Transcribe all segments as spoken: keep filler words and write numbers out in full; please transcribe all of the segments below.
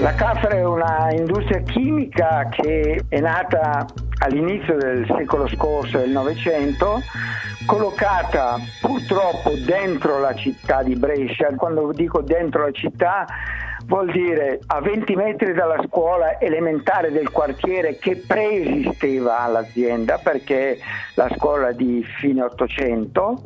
La Caffaro è una industria chimica che è nata all'inizio del secolo scorso, del Novecento, collocata purtroppo dentro la città di Brescia. Quando dico dentro la città vuol dire a venti metri dalla scuola elementare del quartiere che preesisteva all'azienda, perché la scuola di fine Ottocento,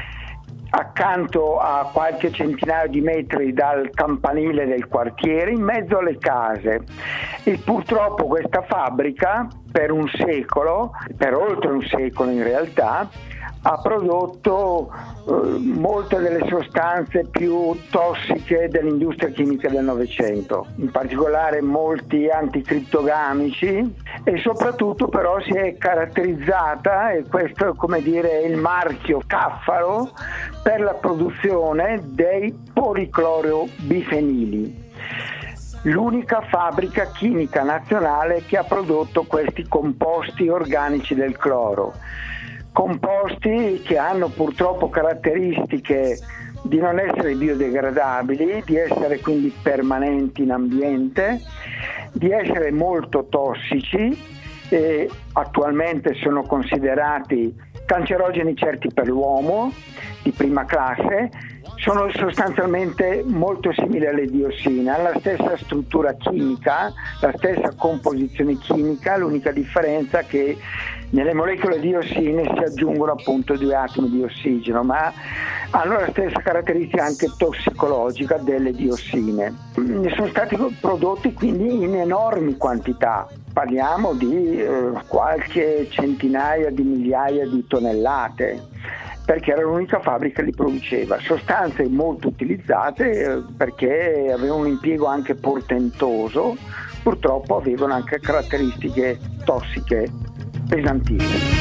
accanto a qualche centinaio di metri dal campanile del quartiere, in mezzo alle case. E purtroppo questa fabbrica per un secolo, per oltre un secolo in realtà, ha prodotto eh, molte delle sostanze più tossiche dell'industria chimica del Novecento, in particolare molti anticrittogamici, e soprattutto però si è caratterizzata, e questo è come dire il marchio Caffaro, per la produzione dei policloробifenili. L'unica fabbrica chimica nazionale che ha prodotto questi composti organici del cloro. Composti che hanno purtroppo caratteristiche di non essere biodegradabili, di essere quindi permanenti in ambiente, di essere molto tossici e attualmente sono considerati cancerogeni certi per l'uomo, di prima classe. Sono sostanzialmente molto simili alle diossine, hanno la stessa struttura chimica, la stessa composizione chimica, l'unica differenza è che nelle molecole di diossine si aggiungono appunto due atomi di ossigeno, ma hanno la stessa caratteristica anche tossicologica delle diossine. Ne sono stati prodotti quindi in enormi quantità, parliamo di eh, qualche centinaia di migliaia di tonnellate, perché era l'unica fabbrica che li produceva. Sostanze molto utilizzate eh, perché avevano un impiego anche portentoso, purtroppo avevano anche caratteristiche tossiche pesantissime.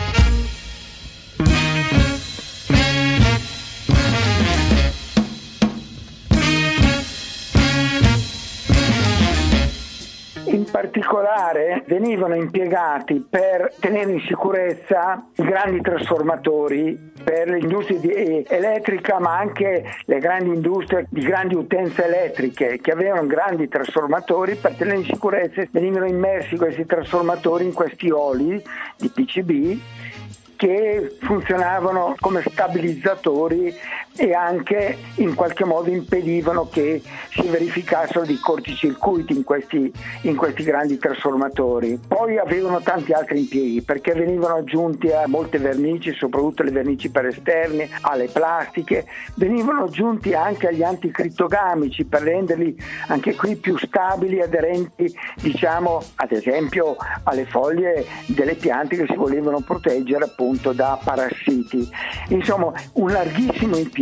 In particolare venivano impiegati per tenere in sicurezza i grandi trasformatori per l'industria elettrica, ma anche le grandi industrie di grandi utenze elettriche che avevano grandi trasformatori. Per tenere in sicurezza venivano immersi questi trasformatori in questi oli di P C B che funzionavano come stabilizzatori e anche in qualche modo impedivano che si verificassero dei corticircuiti in questi, in questi grandi trasformatori. Poi avevano tanti altri impieghi, perché venivano aggiunti a molte vernici, soprattutto le vernici per esterni, alle plastiche, venivano aggiunti anche agli anticrittogamici per renderli anche qui più stabili, aderenti, diciamo, ad esempio alle foglie delle piante che si volevano proteggere appunto da parassiti. Insomma, un larghissimo impiego.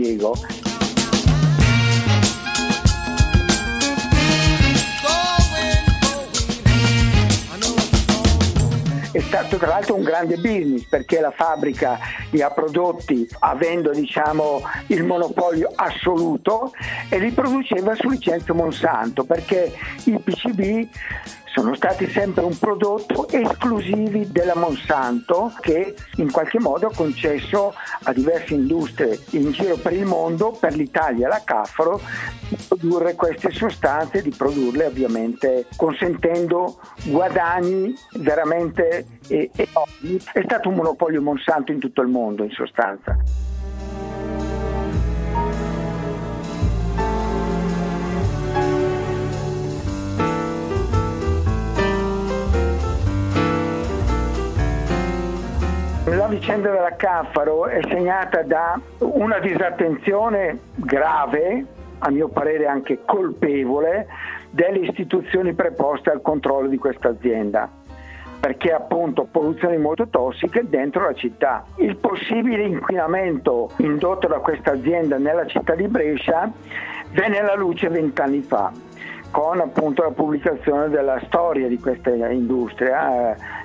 È stato tra l'altro un grande business, perché la fabbrica li ha prodotti avendo, diciamo, il monopolio assoluto, e li produceva su licenza Monsanto, perché i P C B sono stati sempre un prodotto esclusivi della Monsanto, che in qualche modo ha concesso a diverse industrie in giro per il mondo, per l'Italia la Caffaro, di produrre queste sostanze, di produrle ovviamente consentendo guadagni veramente enormi. È stato un monopolio Monsanto in tutto il mondo, in sostanza. La vicenda della Caffaro è segnata da una disattenzione grave, a mio parere anche colpevole, delle istituzioni preposte al controllo di questa azienda, perché appunto produzioni molto tossiche dentro la città. Il possibile inquinamento indotto da questa azienda nella città di Brescia venne alla luce vent'anni fa, con appunto la pubblicazione della storia di questa industria, eh,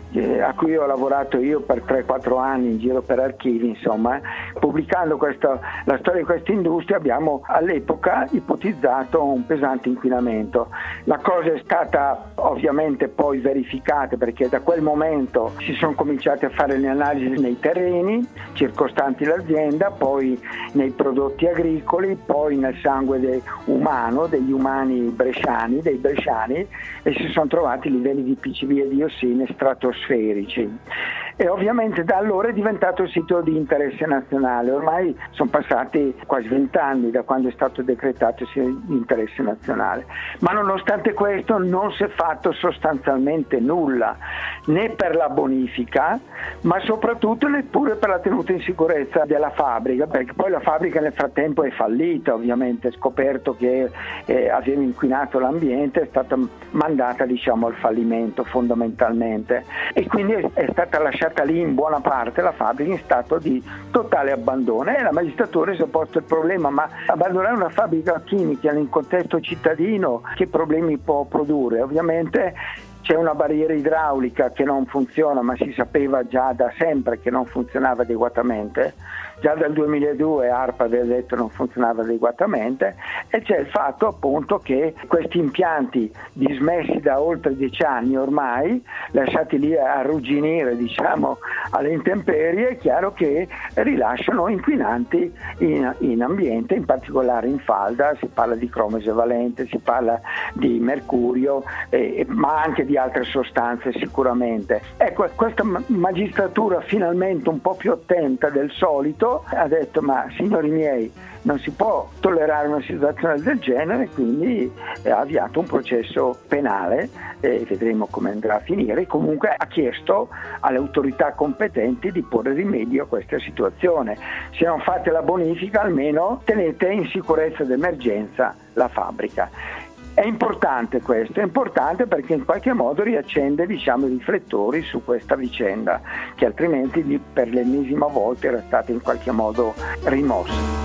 eh, a cui ho lavorato io per tre quattro anni in giro per archivi, insomma, pubblicando questa, la storia di questa industria abbiamo all'epoca ipotizzato un pesante inquinamento. La cosa è stata ovviamente poi verificata, perché da quel momento si sono cominciate a fare le analisi nei terreni circostanti l'azienda, poi nei prodotti agricoli, poi nel sangue de- umano, degli umani bresciani, dei bresciani, e si sono trovati livelli di P C B e diossine stratosferici. E ovviamente da allora è diventato sito di interesse nazionale. Ormai sono passati quasi vent'anni da quando è stato decretato sito di interesse nazionale, ma nonostante questo non si è fatto sostanzialmente nulla, né per la bonifica, ma soprattutto neppure per la tenuta in sicurezza della fabbrica, perché poi la fabbrica nel frattempo è fallita, ovviamente, scoperto che eh, aveva inquinato l'ambiente, è stata mandata, diciamo, al fallimento fondamentalmente, e quindi è, è stata lasciata lì in buona parte la fabbrica in stato di totale abbandono, e la magistratura si è posto il problema: ma abbandonare una fabbrica chimica in un contesto cittadino che problemi può produrre? Ovviamente c'è una barriera idraulica che non funziona, ma si sapeva già da sempre che non funzionava adeguatamente. Già dal duemiladue ARPA aveva detto non funzionava adeguatamente, e c'è il fatto appunto che questi impianti dismessi da oltre dieci anni ormai, lasciati lì a arrugginire, diciamo, alle intemperie, è chiaro che rilasciano inquinanti in, in ambiente, in particolare in falda. Si parla di cromo esavalente, si parla di mercurio, eh, ma anche di altre sostanze sicuramente. Ecco, questa magistratura finalmente un po' più attenta del solito ha detto: ma signori miei, non si può tollerare una situazione del genere, quindi ha avviato un processo penale, e vedremo come andrà a finire. Comunque ha chiesto alle autorità competenti di porre rimedio a questa situazione. Se non fate la bonifica, almeno tenete in sicurezza d'emergenza la fabbrica. È importante questo, è importante perché in qualche modo riaccende, diciamo, i riflettori su questa vicenda, che altrimenti per l'ennesima volta era stata in qualche modo rimossa.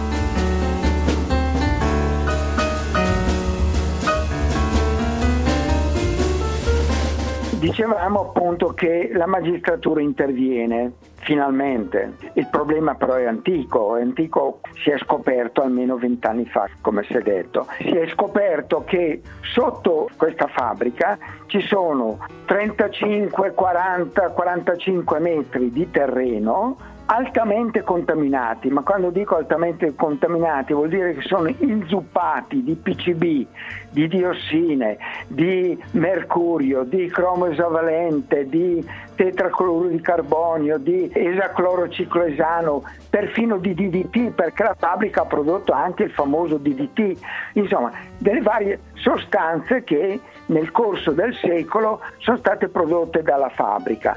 Dicevamo appunto che la magistratura interviene finalmente. Il problema però è antico, è antico, si è scoperto almeno vent'anni fa, come si è detto. Si è scoperto che sotto questa fabbrica ci sono trentacinque, quaranta, quarantacinque metri di terreno altamente contaminati, ma quando dico altamente contaminati vuol dire che sono inzuppati di P C B, di diossine, di mercurio, di cromo esavalente, di tetracloruro di carbonio, di esaclorocicloesano, perfino di D D T, perché la fabbrica ha prodotto anche il famoso D D T, insomma delle varie sostanze che nel corso del secolo sono state prodotte dalla fabbrica.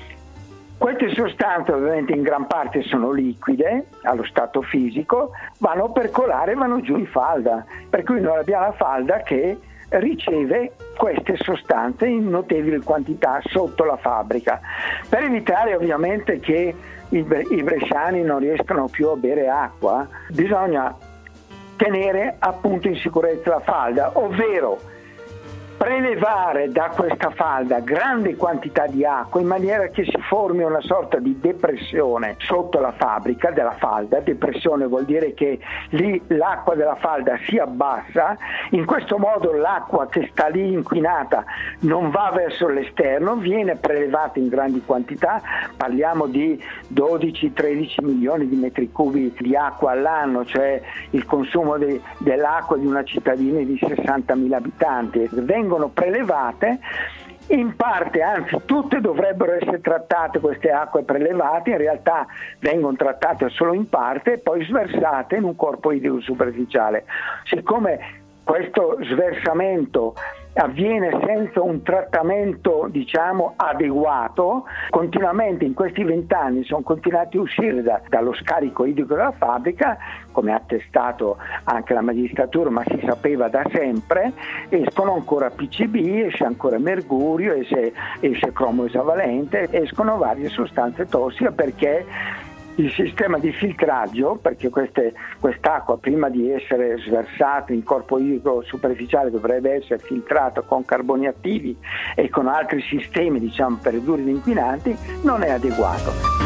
Queste sostanze ovviamente in gran parte sono liquide allo stato fisico, vanno a percolare e vanno giù in falda, per cui noi abbiamo la falda che riceve queste sostanze in notevoli quantità sotto la fabbrica. Per evitare ovviamente che i, i bresciani non riescano più a bere acqua, bisogna tenere appunto in sicurezza la falda, ovvero prelevare da questa falda grandi quantità di acqua in maniera che si formi una sorta di depressione sotto la fabbrica della falda. Depressione vuol dire che lì l'acqua della falda si abbassa, in questo modo l'acqua che sta lì inquinata non va verso l'esterno, viene prelevata in grandi quantità, parliamo di dodici tredici milioni di metri cubi di acqua all'anno, cioè il consumo de- dell'acqua di una cittadina di sessantamila abitanti. Vengono prelevate in parte, anzi tutte dovrebbero essere trattate, queste acque prelevate in realtà vengono trattate solo in parte e poi sversate in un corpo idrico superficiale. Siccome questo sversamento avviene senza un trattamento, diciamo, adeguato, continuamente in questi vent'anni sono continuati a uscire da, dallo scarico idrico della fabbrica, come ha attestato anche la magistratura, ma si sapeva da sempre, escono ancora P C B, esce ancora mercurio, esce, esce cromo esavalente, escono varie sostanze tossiche, perché il sistema di filtraggio, perché queste, quest'acqua prima di essere sversata in corpo idrico superficiale dovrebbe essere filtrata con carboni attivi e con altri sistemi, diciamo, per ridurre gli inquinanti, non è adeguato.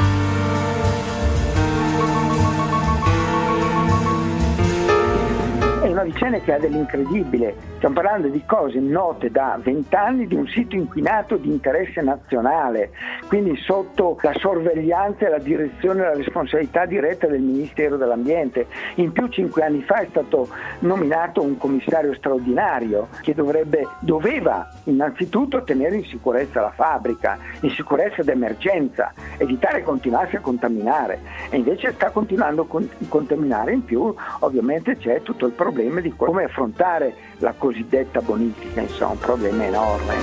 È una vicenda che ha dell'incredibile. Stiamo parlando di cose note da vent'anni, di un sito inquinato di interesse nazionale, quindi sotto la sorveglianza e la direzione e la responsabilità diretta del Ministero dell'Ambiente. In più, cinque anni fa è stato nominato un commissario straordinario che dovrebbe, doveva innanzitutto tenere in sicurezza la fabbrica, in sicurezza d'emergenza, evitare che continuasse a contaminare, e invece sta continuando a contaminare. In più ovviamente c'è tutto il problema di come affrontare la cosiddetta bonifica, insomma un problema enorme.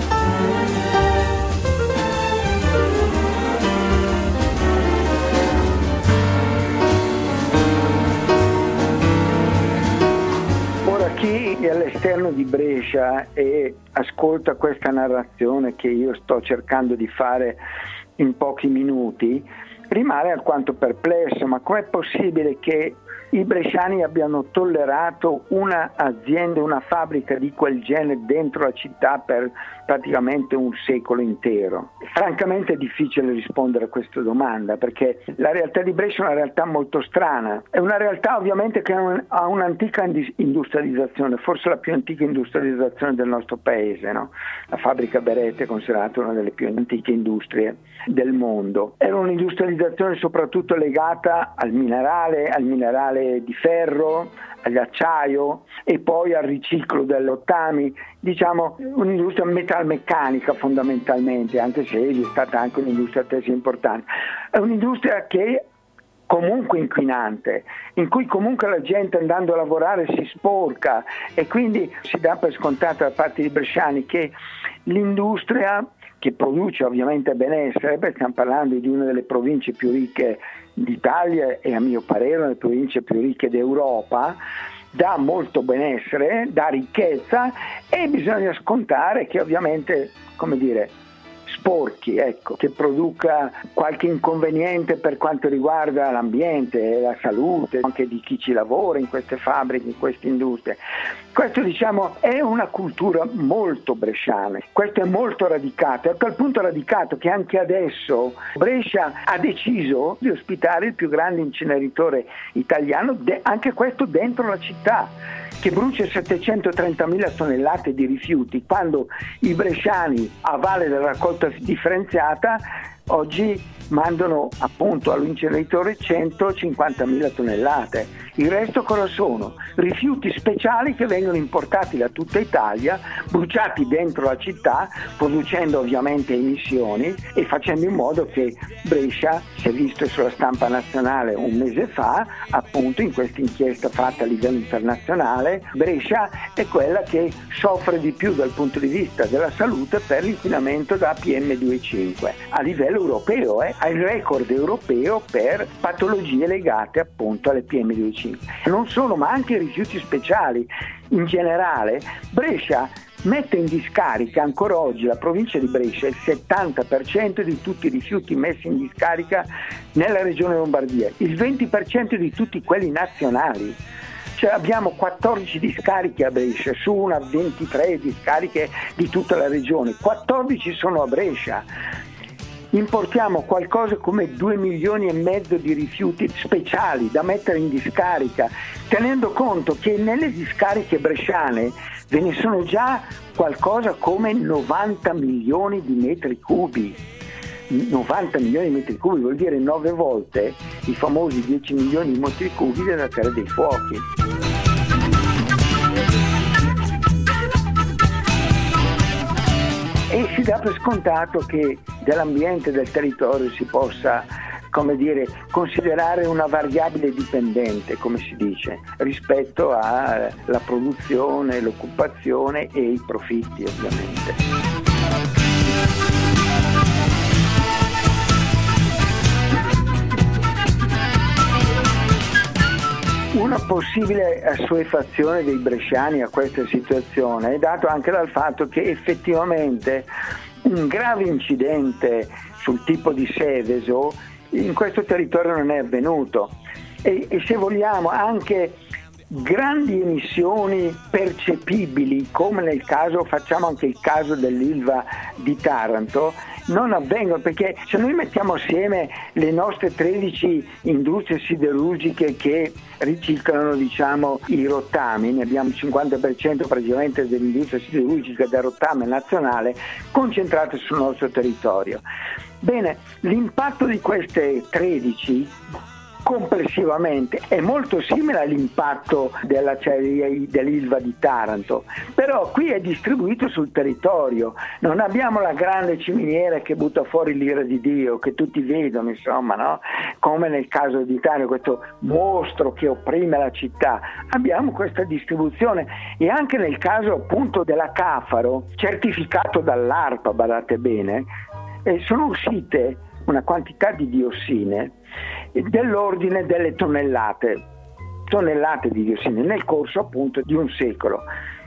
Ora, chi è all'esterno di Brescia e ascolta questa narrazione che io sto cercando di fare in pochi minuti rimane alquanto perplesso. Ma com'è possibile che i bresciani abbiano tollerato una azienda, una fabbrica di quel genere dentro la città per praticamente un secolo intero? Francamente è difficile rispondere a questa domanda, perché la realtà di Brescia è una realtà molto strana. È una realtà ovviamente che ha un'antica industrializzazione, forse la più antica industrializzazione del nostro paese, no? La fabbrica Beretta è considerata una delle più antiche industrie del mondo. Era un'industrializzazione soprattutto legata al minerale, al minerale di ferro, all'acciaio e poi al riciclo dei rottami, diciamo un'industria metalmeccanica fondamentalmente, anche se è stata anche un'industria tessile importante. È un'industria che comunque inquinante, in cui comunque la gente andando a lavorare si sporca, e quindi si dà per scontato da parte dei bresciani che l'industria, che produce ovviamente benessere, perché stiamo parlando di una delle province più ricche d'Italia e a mio parere una delle province più ricche d'Europa, dà molto benessere, dà ricchezza, e bisogna scontare che ovviamente, come dire, sporchi, ecco, che produca qualche inconveniente per quanto riguarda l'ambiente e la salute anche di chi ci lavora in queste fabbriche, in queste industrie. Questo, diciamo, è una cultura molto bresciana, questo è molto radicato, a tal punto radicato che anche adesso Brescia ha deciso di ospitare il più grande inceneritore italiano, de- anche questo dentro la città, che brucia settecentotrentamila tonnellate di rifiuti, quando i bresciani a valle della raccolta differenziata oggi mandano appunto all'inceneritore centocinquantamila tonnellate. Il resto cosa sono? Rifiuti speciali che vengono importati da tutta Italia, bruciati dentro la città, producendo ovviamente emissioni e facendo in modo che Brescia, si è visto sulla stampa nazionale un mese fa, appunto in questa inchiesta fatta a livello internazionale, Brescia è quella che soffre di più dal punto di vista della salute per l'inquinamento da P M due virgola cinque a livello europeo, eh, ha il record europeo per patologie legate appunto alle P M due virgola cinque. Non solo, ma anche i rifiuti speciali in generale. Brescia mette in discarica ancora oggi, la provincia di Brescia, il settanta per cento di tutti i rifiuti messi in discarica nella regione Lombardia, il venti per cento di tutti quelli nazionali. Cioè abbiamo quattordici discariche a Brescia su una ventitré discariche di tutta la regione, quattordici sono a Brescia. Importiamo qualcosa come due milioni e mezzo di rifiuti speciali da mettere in discarica, tenendo conto che nelle discariche bresciane ve ne sono già qualcosa come novanta milioni di metri cubi. novanta milioni di metri cubi vuol dire nove volte i famosi dieci milioni di metri cubi della Terra dei Fuochi. E si dà per scontato che dell'ambiente, del territorio si possa, come dire, considerare una variabile dipendente, come si dice, rispetto alla produzione, l'occupazione e i profitti ovviamente. Una possibile assuefazione dei bresciani a questa situazione è dato anche dal fatto che effettivamente un grave incidente sul tipo di Seveso in questo territorio non è avvenuto. E, e se vogliamo anche grandi emissioni percepibili, come nel caso, facciamo anche il caso dell'Ilva di Taranto, non avvengono, perché se noi mettiamo assieme le nostre tredici industrie siderurgiche che riciclano, diciamo, i rottami, ne abbiamo il cinquanta per cento praticamente dell'industria siderurgica da rottame nazionale concentrate sul nostro territorio. Bene, l'impatto di queste tredici complessivamente è molto simile all'impatto dell'acciaieria dell'Ilva di Taranto, però qui è distribuito sul territorio, non abbiamo la grande ciminiera che butta fuori l'ira di Dio, che tutti vedono, insomma, no? Come nel caso di Taranto, questo mostro che opprime la città. Abbiamo questa distribuzione, e anche nel caso appunto della Cafaro, certificato dall'ARPA, badate bene, eh, sono uscite una quantità di diossine dell'ordine delle tonnellate, tonnellate di diossine nel corso appunto di un secolo.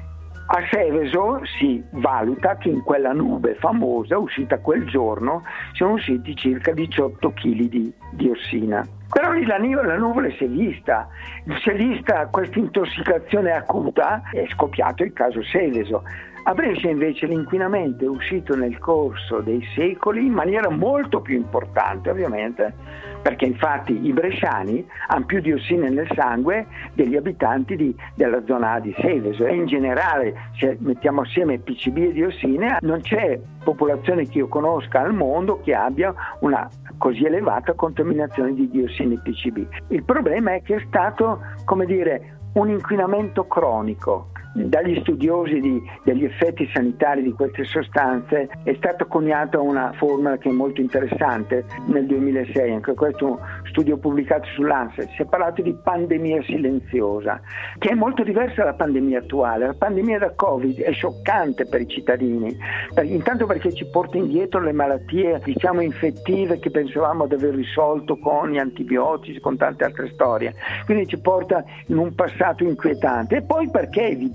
A Seveso si valuta che in quella nube famosa uscita quel giorno siano usciti circa diciotto chili di diossina. Però lì la, la nuvola si è vista, si è vista questa intossicazione acuta, è scoppiato il caso Seveso. A Brescia invece l'inquinamento è uscito nel corso dei secoli in maniera molto più importante, ovviamente, perché infatti i bresciani hanno più diossine nel sangue degli abitanti di, della zona di Seveso, e in generale, se mettiamo assieme P C B e diossine, non c'è popolazione che io conosca al mondo che abbia una così elevata contaminazione di diossine e P C B. Il problema è che è stato, come dire, un inquinamento cronico. Dagli studiosi di, degli effetti sanitari di queste sostanze è stata coniata una formula che è molto interessante nel duemilasei, anche questo è un studio pubblicato sull'A N S E T. Si è parlato di pandemia silenziosa, che è molto diversa dalla pandemia attuale. La pandemia da Covid è scioccante per i cittadini, intanto perché ci porta indietro le malattie, diciamo, infettive che pensavamo di aver risolto con gli antibiotici, con tante altre storie, quindi ci porta in un passato inquietante, e poi perché è evidente,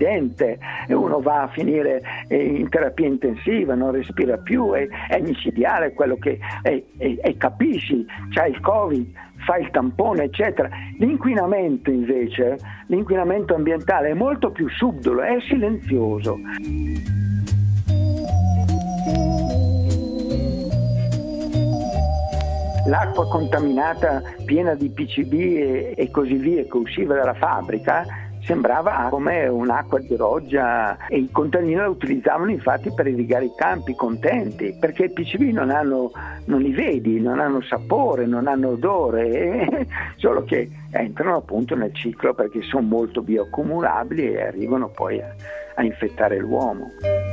uno va a finire in terapia intensiva, non respira più, è, è micidiale quello che è, è, e capisci, c'hai il Covid, fai il tampone, eccetera. L'inquinamento invece, l'inquinamento ambientale è molto più subdolo, è silenzioso. L'acqua contaminata piena di P C B e, e così via che usciva dalla fabbrica sembrava come un'acqua di roggia, e i contadini la utilizzavano infatti per irrigare i campi, contenti, perché i P C B non hanno, non li vedi, non hanno sapore, non hanno odore, eh, solo che entrano appunto nel ciclo perché sono molto bioaccumulabili e arrivano poi a, a infettare l'uomo.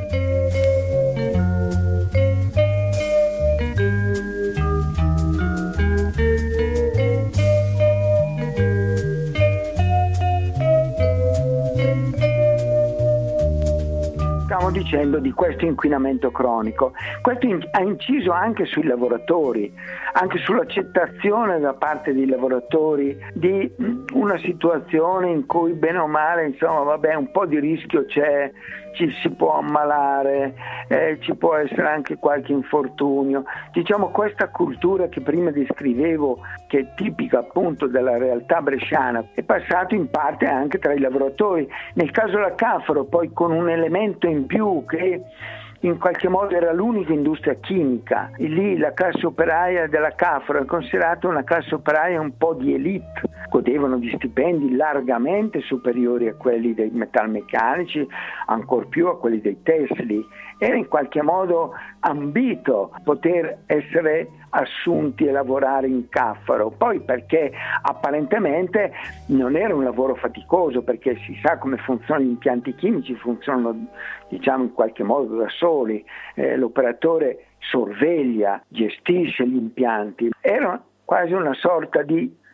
Stiamo dicendo di questo inquinamento cronico. Questo in, ha inciso anche sui lavoratori, anche sull'accettazione da parte dei lavoratori di una situazione in cui bene o male, insomma, vabbè, un po' di rischio c'è, ci si può ammalare, eh, ci può essere anche qualche infortunio. Diciamo, questa cultura che prima descrivevo, che è tipica appunto della realtà bresciana, è passato in parte anche tra i lavoratori. Nel caso della Cafaro, poi con un elemento in più che in qualche modo era l'unica industria chimica. E lì la classe operaia della Cafaro è considerata una classe operaia un po' di elite, godevano di stipendi largamente superiori a quelli dei metalmeccanici, ancor più a quelli dei tessili. Era in qualche modo ambito poter essere assunti e lavorare in Cafaro, poi perché apparentemente non era un lavoro faticoso, perché si sa come funzionano gli impianti chimici, funzionano, diciamo, in qualche modo da soli, eh, l'operatore sorveglia, gestisce gli impianti, era quasi una sorta di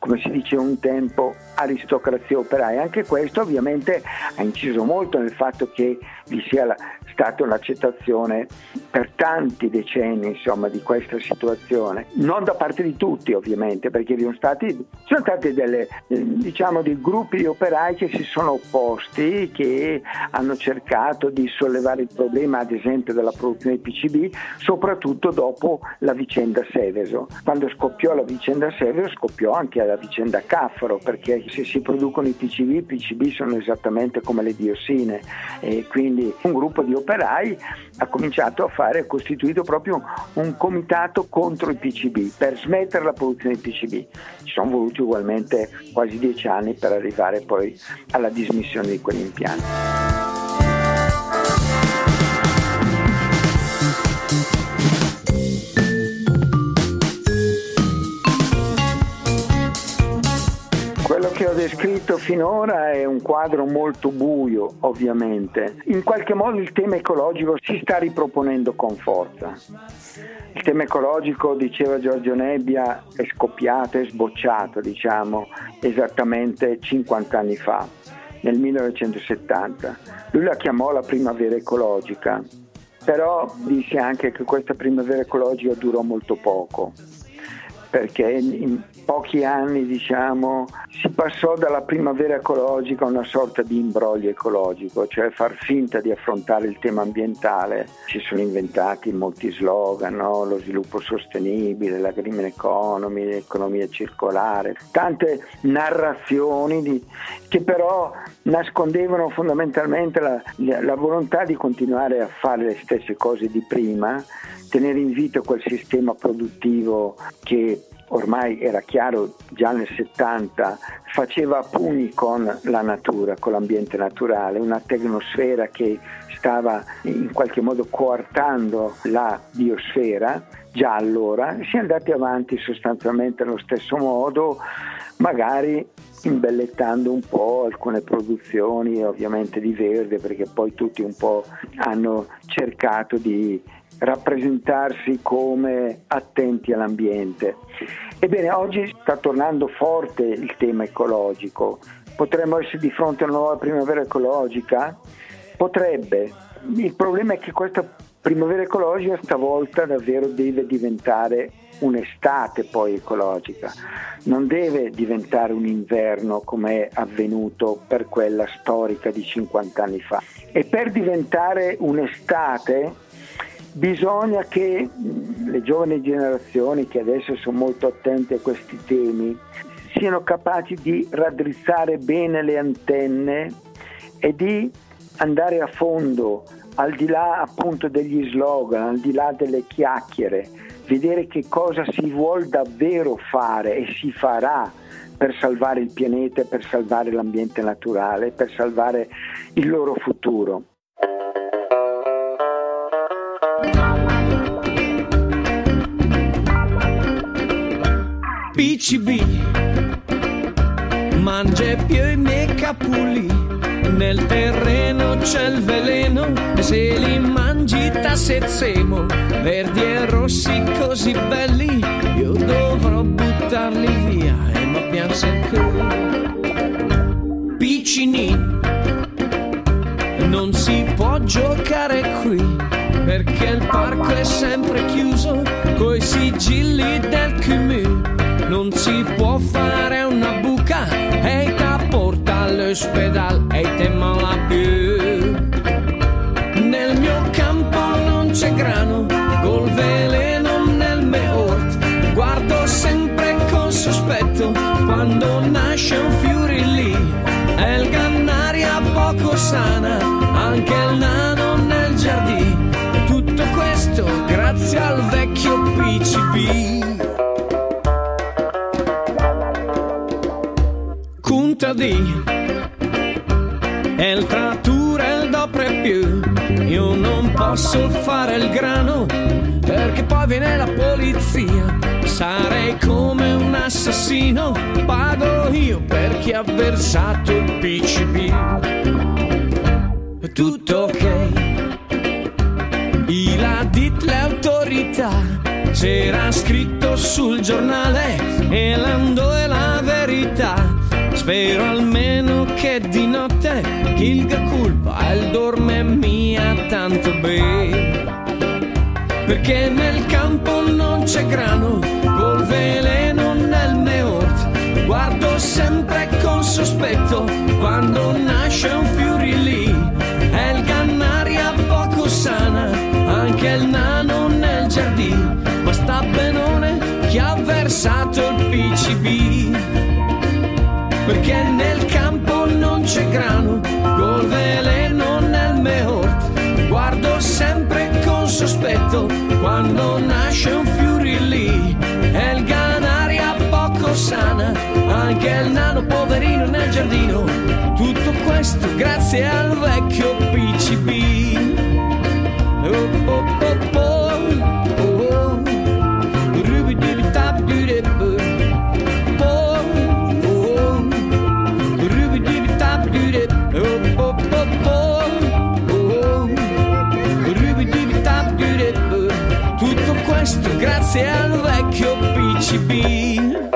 come si dice un tempo, aristocrazia operaia. Anche questo ovviamente ha inciso molto nel fatto che vi sia la, stata un'accettazione per tanti decenni, insomma, di questa situazione, non da parte di tutti ovviamente, perché vi sono stati, sono stati delle, diciamo, dei gruppi di operai che si sono opposti, che hanno cercato di sollevare il problema, ad esempio, della produzione di P C B, soprattutto dopo la vicenda Seveso. Quando scoppiò la vicenda Seveso scoppiò anche la vicenda Caffaro, perché se si producono i P C B, i P C B sono esattamente come le diossine, e quindi un gruppo di operai ha cominciato a fare, ha costituito proprio un comitato contro i P C B per smettere la produzione di P C B. Ci sono voluti ugualmente quasi dieci anni per arrivare poi alla dismissione di quegli impianti. Quello che ho descritto finora è un quadro molto buio, ovviamente. In qualche modo il tema ecologico si sta riproponendo con forza. Il tema ecologico, diceva Giorgio Nebbia, è scoppiato, è sbocciato, diciamo, esattamente cinquanta anni fa, nel millenovecentosettanta. Lui la chiamò la primavera ecologica, però disse anche che questa primavera ecologica durò molto poco, perché in pochi anni, diciamo, si passò dalla primavera ecologica a una sorta di imbroglio ecologico, cioè far finta di affrontare il tema ambientale. Si sono inventati molti slogan, no? Lo sviluppo sostenibile, la green economy, l'economia circolare, tante narrazioni di, che però nascondevano fondamentalmente la, la volontà di continuare a fare le stesse cose di prima, tenere in vita quel sistema produttivo che ormai era chiaro già nel settanta, faceva a pugni con la natura, con l'ambiente naturale, una tecnosfera che stava in qualche modo coartando la biosfera. Già allora si è andati avanti sostanzialmente allo stesso modo, magari imbellettando un po' alcune produzioni ovviamente di verde, perché poi tutti un po' hanno cercato di rappresentarsi come attenti all'ambiente. Ebbene, oggi sta tornando forte il tema ecologico. Potremmo essere di fronte a una nuova primavera ecologica? Potrebbe. Il problema è che questa primavera ecologica stavolta davvero deve diventare un'estate poi ecologica, non deve diventare un inverno come è avvenuto per quella storica di cinquanta anni fa. E per diventare un'estate bisogna che le giovani generazioni, che adesso sono molto attente a questi temi, siano capaci di raddrizzare bene le antenne e di andare a fondo, al di là appunto degli slogan, al di là delle chiacchiere, vedere che cosa si vuol davvero fare e si farà per salvare il pianeta, per salvare l'ambiente naturale, per salvare il loro futuro. P C B mangia più i miei capulli, nel terreno c'è il veleno e se li mangi t'assezzemo, verdi e rossi così belli, io dovrò buttarli via e mi pianse il cuore. Piccini, non si può giocare qui perché il parco è sempre chiuso coi sigilli del C M U. Non si può fare una buca e ti porta all'ospedale e te mala più. Nel mio campo non c'è grano, col veleno nel mio orto. Guardo sempre con sospetto quando nasce un fiore lì. È il gannaria poco sana, anche il nano nel giardino. Tutto questo grazie al vecchio P C B. Contadì, e il trattore e il dopre più. Io non posso fare il grano perché poi viene la polizia. Sarei come un assassino, pago io per chi ha versato il P C B. Tutto ok, il l'ha dit le autorità, c'era scritto sul giornale e l'ando e la verità. verità. Spero almeno che di notte Gilga culpa il dorme mia tanto bene, perché nel campo non c'è grano col veleno nel meort. Guardo sempre con sospetto quando nasce un fiore lì. È il gannaria poco sana, anche il nano nel giardino, ma sta benone chi ha versato il P C B, perché nel campo non c'è grano col veleno nel meort. Guardo sempre con sospetto quando nasce un fiore lì. È il ganaria poco sana, anche il nano poverino nel giardino. Tutto questo grazie al vecchio P C B. Oh, oh, oh, oh, oh, oh. Rubidibitabdudib. Oh, oh, rubidibitabdudib. Oh, oh, oh, oh, oh. Rubidibitabdudib. Tutto questo grazie al vecchio P C B.